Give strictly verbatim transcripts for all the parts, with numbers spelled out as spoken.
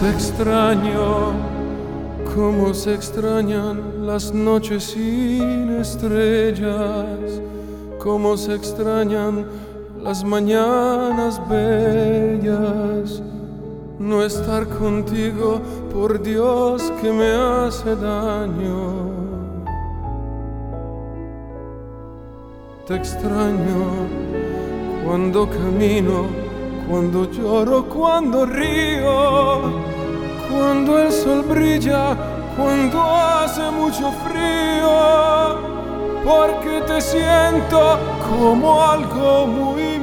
Te extraño como se extrañan las noches sin estrellas, como se extrañan las mañanas bellas. No estar contigo, por Dios, que me hace daño. Te extraño cuando camino, cuando lloro, cuando río, cuando el sol brilla, cuando hace mucho frío, porque te siento como algo muy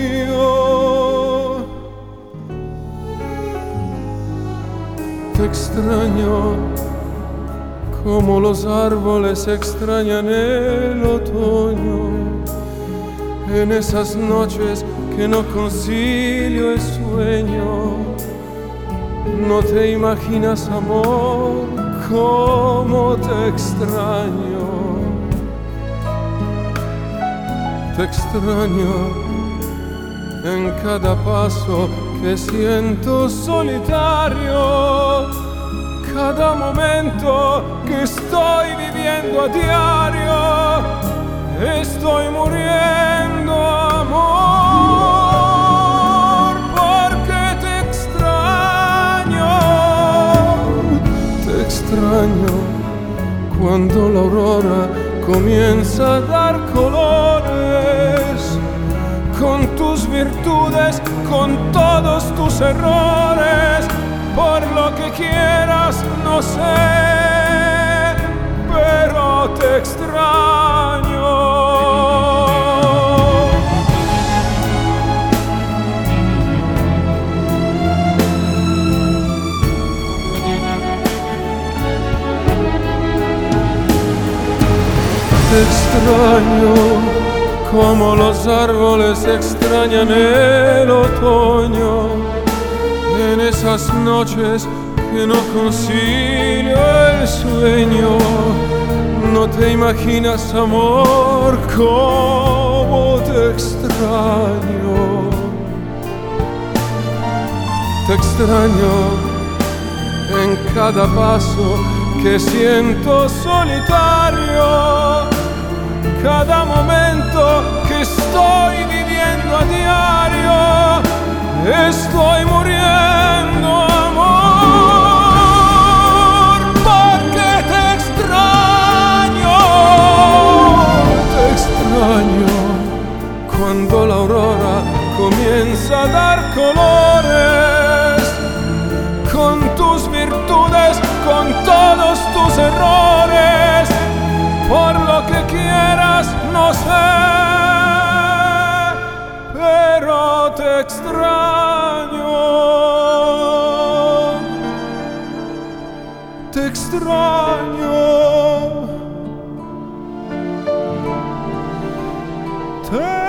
mío. Te extraño como los árboles extrañan el otoño, en esas noches que no concilio el sueño. No te imaginas, amor, cómo te extraño. Te extraño en cada paso que siento solitario, cada momento que estoy viviendo a diario. Estoy muriendo, amor, porque te extraño. Te extraño cuando la aurora comienza a dar colores, con tus virtudes, con todos tus errores. Por lo que quieras, no sé, pero te extraño. Te extraño como los árboles extrañan el otoño, en esas noches que no concilio el sueño. No te imaginas, amor, cómo te extraño. Te extraño en cada paso que siento solitario, cada momento que estoy viviendo a diario. Estoy muriendo, amor, porque te extraño. Te extraño cuando la aurora comienza a dar colores, con tus virtudes, con todos tus errores. Por lo que quieras, no sé, pero te extraño. Te extraño. Te